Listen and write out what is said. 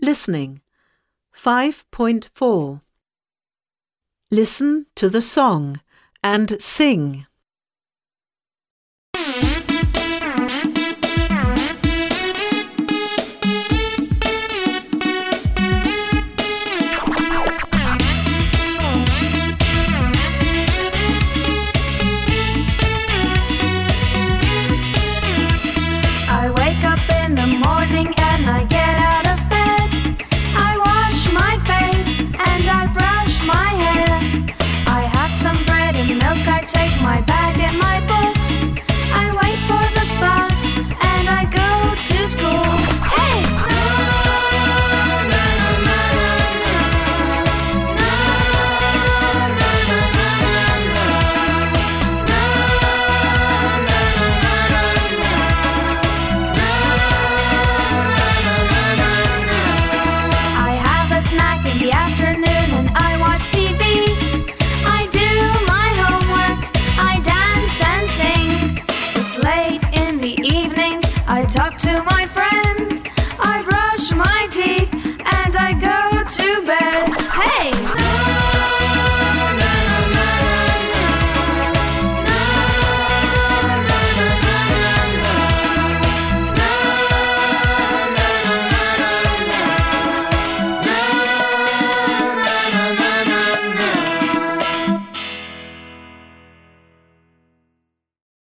Listening. 5.4. Listen to the song and sing. I wake up in the morning and I get out of bed. I wash my face and I brush my hair. I have some bread and milk, I take my bag and my books. I wait for the bus and I go to school. Hey! I have a snack in the afternoon and I watch TV. I do my homework, I dance and sing. It's late in the evening, I talk to